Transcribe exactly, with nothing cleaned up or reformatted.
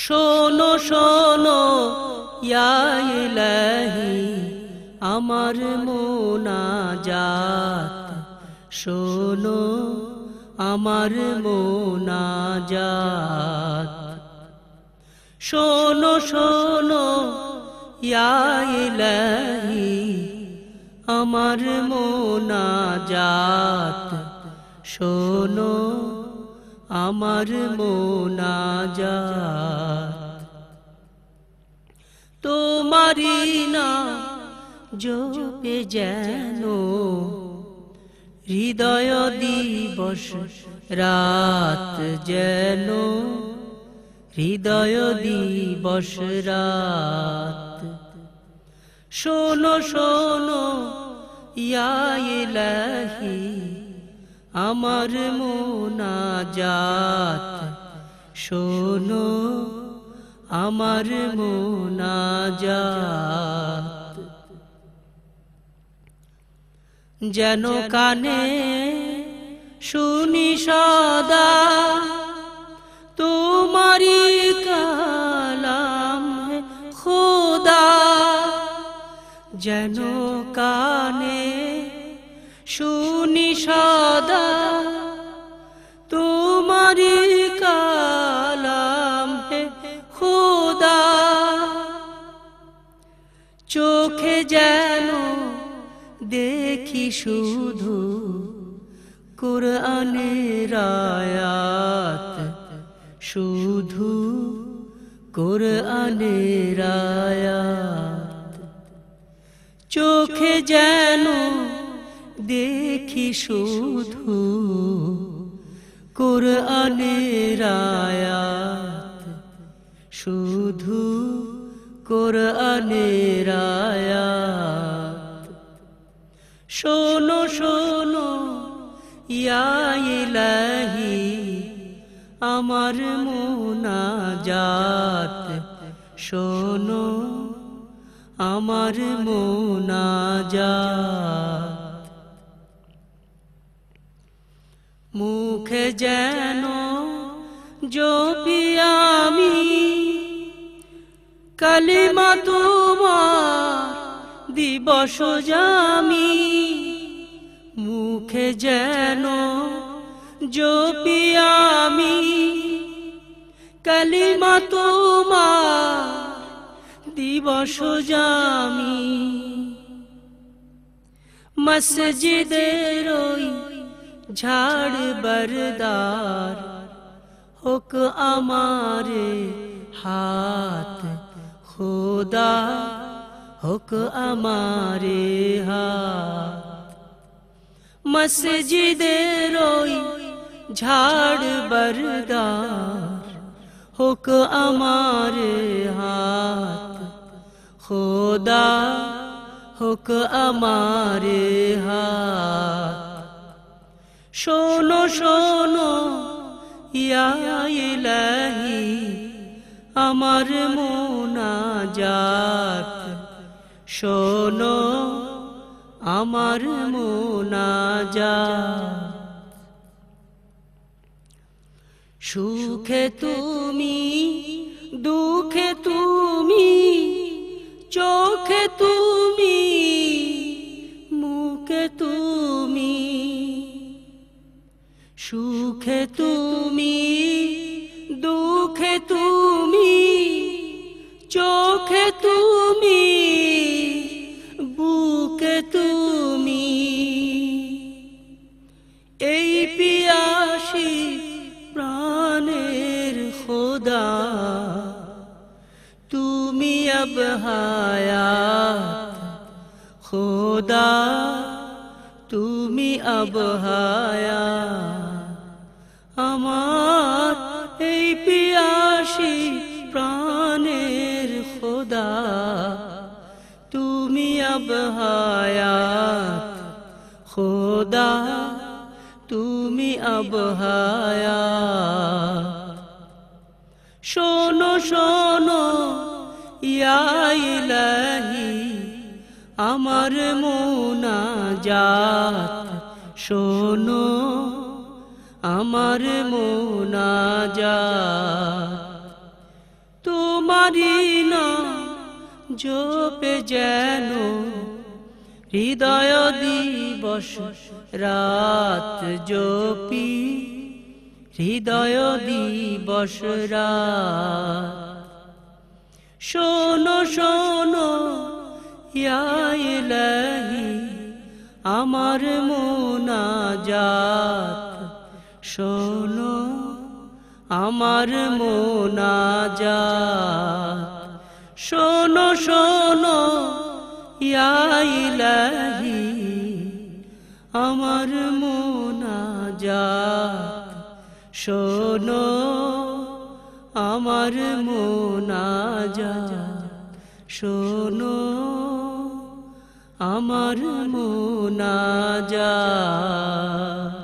শোনো শোনো ইয়া ইলাহি আমার মোনাজাত, শোনো আমার মোনাজাত। শোনো শোনো ইয়া ইলাহি আমার মোনাজাত, শোনো আমার মোনাজাত। তোমারি না জপে যেন হৃদয় দিবস রাত, যেন হৃদয় দিবস রাত। শোনো শোনো ইয়া ইলাহি আমার মোনাজাত, শোনো আমার মোনাজাত। যেন কানে শুনি সদা তোমারি কালাম হে খোদা, যেন কানে শুনি সদা তোমারি কালাম হে খোদা। চোখে যেন দেখি শুধু কুরআনের আয়াত, শুধু কুরআনের আয়াত। চোখে যেন দেখি শুধু কুরআনের আয়াত, শুধু কুরআনের আয়াত। শোনো শোনো ইয়া ইলাহি আমার মোনাজাত, শোনো আমার মোনাজাত। মুখে যেন জপি আমি কালিমা তোমার দিবস জামি, মুখে যেন জপি আমি কালিমা তোমার দিবস জামি। মসজিদের ওই ঝাড় বরদার হোক আমারে হাত, খোদা হোক আমারে হাত। মসজিদের ওই ঝাড় বরদার হোক আমারে হাত, খোদা হোক আমারে হাত। শোনো শোনো ইয়া ইলাহি আমার মোনাজাত, শোনো আমার মোনাজাত। সুখে তুমি দুঃখে তুমি চোখে তুমি মুখে তুমি, সুখে তুমি দুঃখে তুমি চোখে তুমি বুকে তুমি। এই পিয়াসী প্রাণের খোদা তুমি আব হায়াত, খোদা তুমি আব হায়াত। আমার এই পিয়াসী প্রাণের খোদা তুমি আব হায়াত, খোদা তুমি আব হায়াত। শোনো শোনো ইয়া ইলাহি আমার মোনাজাত, শোনো আমার মোনাজাত। তোমারি নাম জপে যেন হৃদয় দিবস রাত জপি হৃদয় দিবস রাত শোনো শোনো ইয়া ইলাহি আমার মুনাজাত শোনো আমার মুনাজাত শোনো শোনো ইয়া ইলাহি আমার মুনাজাত শোনো আমার মুনাজাত শোনো আমার মুনাজাত